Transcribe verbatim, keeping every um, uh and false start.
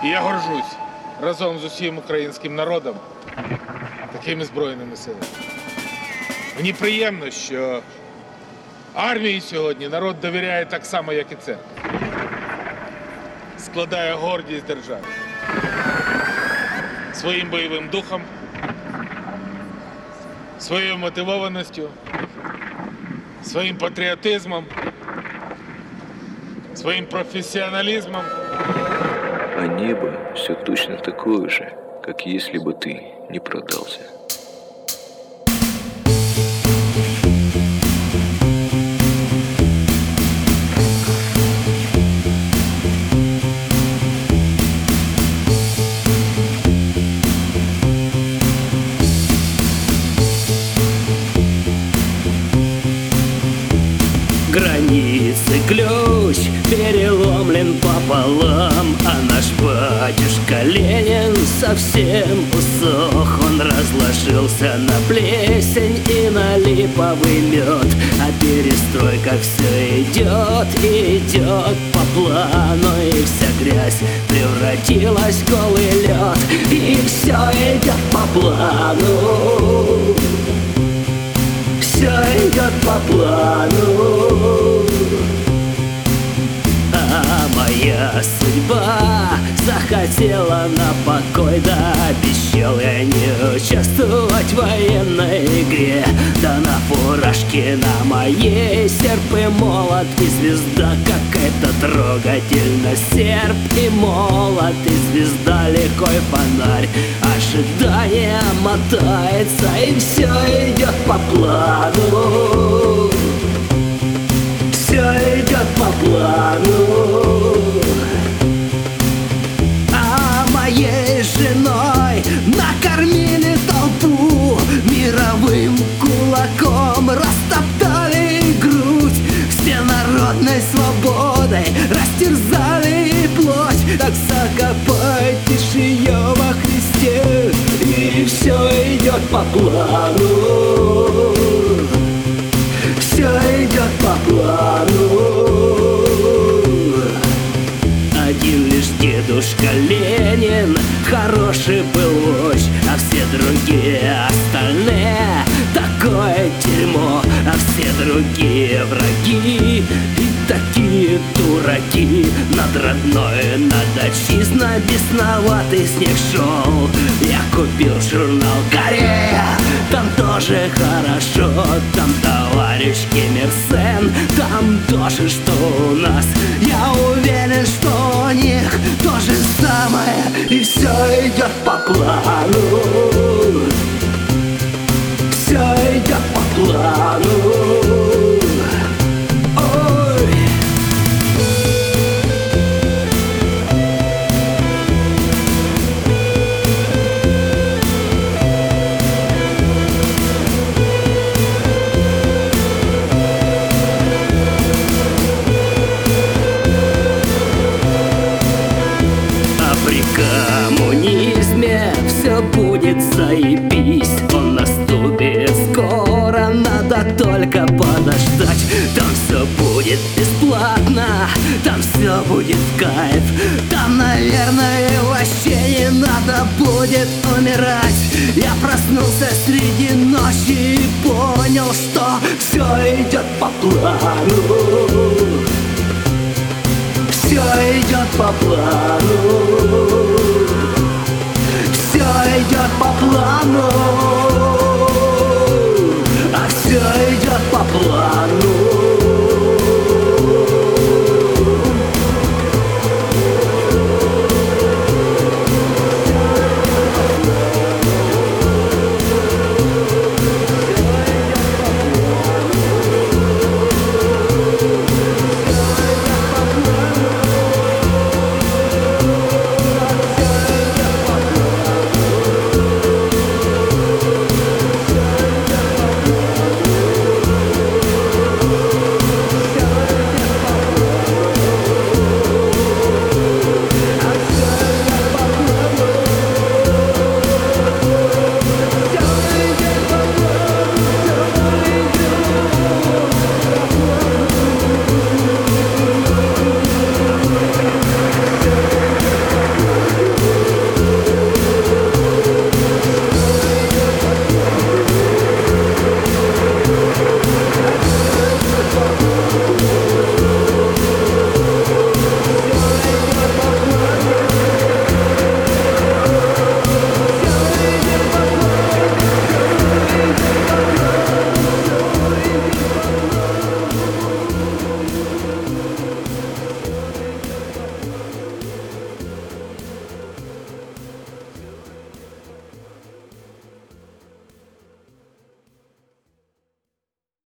І я горжусь разом з усім українським народом такими збройними силами. Мені приємно, що армії сьогодні народ довіряє так само, як і церкві. Складає гордість держави. Своїм бойовим духом, своєю мотивованістю, своїм патріотизмом, своим профессионализмом. А небо все точно такое же, как если бы ты не продался. Границы ключ переломлен пополам, а наш батюшка Ленин совсем усох. Он разложился на плесень и на липовый мед, а перестройка все идет, идет по плану, и вся грязь превратилась в голый лед, и все идет по плану. Все идет по плану, а моя судьба захотела на покой, да обещал я не участвовать в военной игре. Да на фуражке на моей серп и молот и звезда, как это трогательно. Серп и молот и звезда, лихой фонарь, ожидание мотается, и все идет по плану. Все идет по плану. А моей женой накормили толпу, мировым кулаком растоптали грудь, всенародной свободой растерзали плоть. Так закопайтесь ее во Христе, и все идет по плану. Все идет по плану. Один лишь дедушка Ленин хороший был вождь, а все другие остальные такое дерьмо, а все другие враги и такие дураки. Над родной, над отчизной бесноватый снег шел. Я купил журнал «Корея», там тоже хорошо, там товарищ Ким Ир Сен, там тоже что у нас. Я уверен, что у них то же самое, и все идет по плану. Все идет по плану. Коммунизме все будет заебись, он наступит скоро, надо только подождать. Там все будет бесплатно, там все будет в кайф, там, наверное, вообще не надо будет умирать. Я проснулся среди ночи и понял, что все идет по плану. Все идет по плану. Все идет по плану.